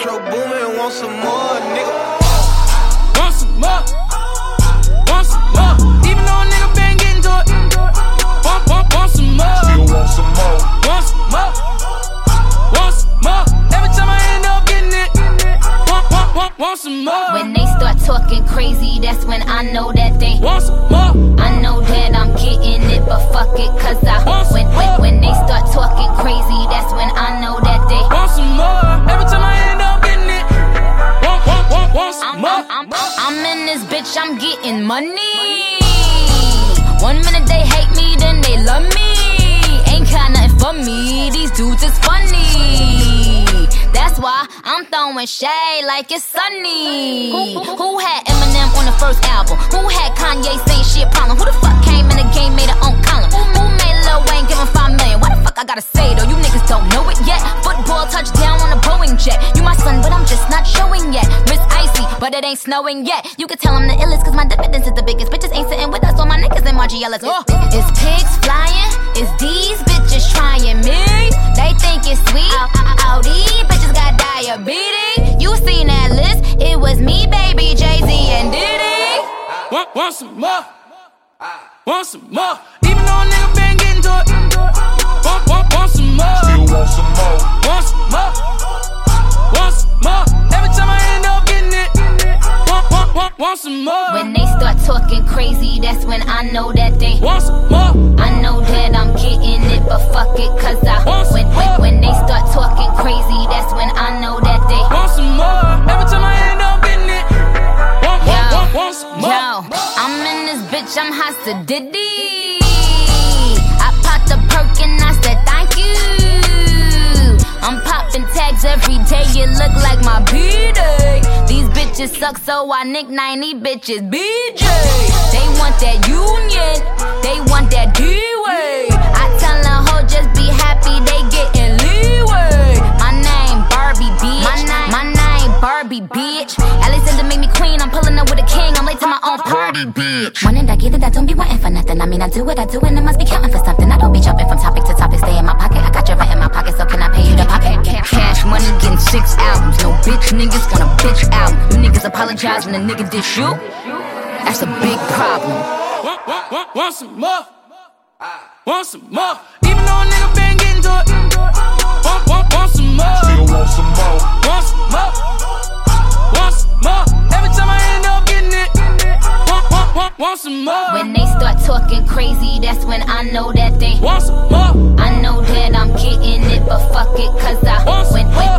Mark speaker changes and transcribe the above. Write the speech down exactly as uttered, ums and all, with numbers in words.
Speaker 1: Metro Boomin, want some more, nigga.
Speaker 2: Want some more. Want some more. Even though a nigga been getting to it. Want, want, want some more.
Speaker 3: Still want some more.
Speaker 2: Want some more. Want some more. Every time I end up getting it. Want, want, want, want some more.
Speaker 4: When they start talking crazy, that's when I know that they
Speaker 2: want some more.
Speaker 4: I know that I'm getting it, but fuck it, cause I
Speaker 2: want some
Speaker 4: when, when,
Speaker 2: more.
Speaker 4: when they start talking crazy, that's when I know that they
Speaker 2: want some more. Every time I end up getting it. Want, want, want, want some
Speaker 4: I'm,
Speaker 2: more.
Speaker 4: I'm, I'm, I'm in this bitch, I'm getting money. One minute they hate me, then they love me. Ain't got nothing for me, these dudes is funny. That's why I'm throwing shade like it's sunny. Who, who, who had Eminem on the first album? Who had Kanye saying shit problem? Who the fuck came in the game, made her own column? Who made Lil Wayne give him five million? Why the fuck I gotta say though? You niggas don't know it yet. Football touchdown on a Boeing jet. You my son, but I'm just not showing yet. Miss Icy, but it ain't snowing yet. You can tell I'm the illest, cause my dividends is the biggest. Bitches ain't sitting with us, all my niggas in Margiella's. Oh. It's pigs flying, it's these bitches trying me. They think it's sweet, all these bitches got diabetes. You seen that list, it was me, baby, Jay-Z and Diddy.
Speaker 2: Want, want some more. Want some more. Even though a nigga been getting to it. Want, want, want some more.
Speaker 3: Still want some more.
Speaker 2: Want some more. Want some more. Every time I end up getting it. Want, want, want, want some more.
Speaker 4: When they start talking crazy, that's when I know that they
Speaker 2: want some more.
Speaker 4: I know that I'm getting it, but fuck it, cause I
Speaker 2: want some
Speaker 4: when,
Speaker 2: more.
Speaker 4: when, when they start talking crazy, that's when I know that they
Speaker 2: want some more. Every time I end up getting it. Want,
Speaker 4: yo,
Speaker 2: want, want, want some more.
Speaker 4: Yo, I'm in this bitch, I'm hot to Diddy. I popped a perk and I said thank you. I'm popping tags every day, it look like my B-Day. These bitches suck, so I nickname these bitches B J. They want that union, they want that D-Way. I tell a hoe just be happy, they getting leeway. My name Barbie, bitch. My name, my name Barbie, bitch. Alexander made me queen, I'm pulling up with a king. I'm late to my own party, bitch. When I get it, I don't be wanting for nothing. I mean, I do what I do and I must be counting for something. I don't be jumping from topic to topic, stay in my pocket. I got your rent in my pocket, so can I pay you the pocket? Cash money getting six albums. No bitch niggas want a bitch album. You niggas apologize when a nigga dish you. That's a big problem.
Speaker 2: Want, want, want, want some more. Want some more. Even though a nigga been getting to it. Want, want, want some more.
Speaker 3: Still want some more.
Speaker 2: Want some more. Want some more. Every time I end up getting it. Want, want, want, want some more.
Speaker 4: When they start talking crazy, that's when I know that they
Speaker 2: want some more.
Speaker 4: I know that I'm getting it, but fuck it, cause I
Speaker 2: want some
Speaker 4: when, when,